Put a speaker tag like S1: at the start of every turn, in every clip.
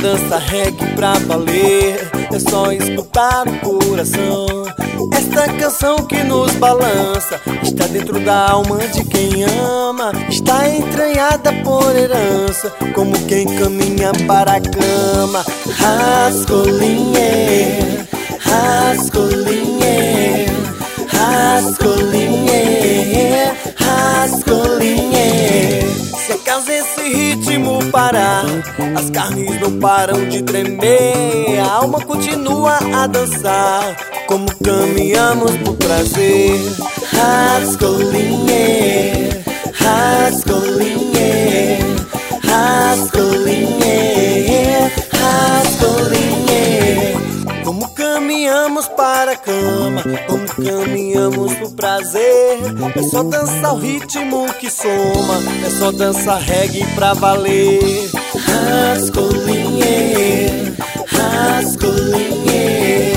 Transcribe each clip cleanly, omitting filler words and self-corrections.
S1: dança reggae pra valer, é só escutar o coração. Esta canção que nos balança está dentro da alma de quem ama, está entranhada por herança, como quem caminha para a cama. Rascolinha, rascolinha, rascolinha, rascolinha. Se acaso esse ritmo parar, as carnes não param de tremer, a alma continua a dançar, como caminhamos por prazer. Rascolinha, rascolinha, rascolinha, rascolinha. Como caminhamos para a cama, como caminhamos por prazer. É só dançar o ritmo que soma, é só dançar reggae pra valer. Rascolinha, rascolinha,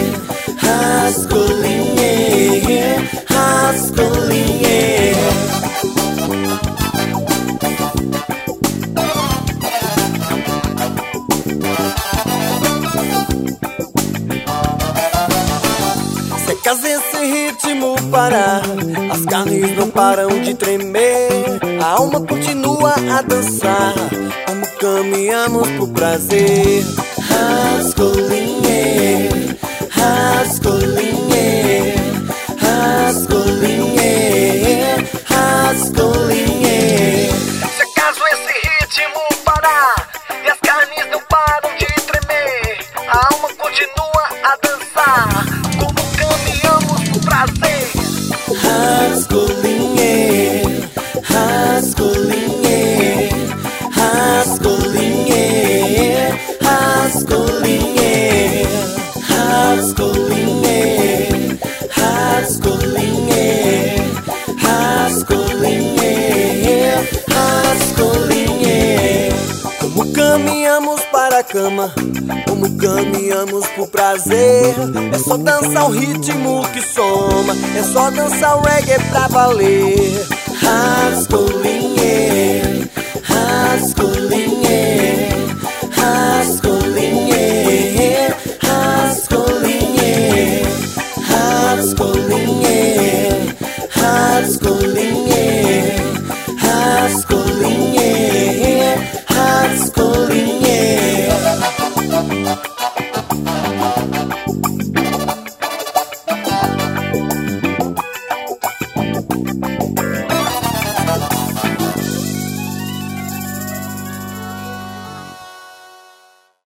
S1: rascolinha, rascolinha. Se acaso esse ritmo parar, as carnes não param de tremer, a alma continua a dançar, como caminhamos por prazer. Rascolinha, rascolinha, rascolinha, rascolinha.
S2: Se acaso esse ritmo parar e as carnes não param de tremer, a alma continua a dançar, como caminhamos por prazer.
S1: Rascolinha, rascolinha, rascolinha, rascolinha, rascolinha, rascolinha, rascolinha, rascolinha. Como caminhamos para a cama, como caminhamos por prazer. É só dançar o ritmo que soma, é só dançar o reggae pra valer. Rascolinha, rascolinha.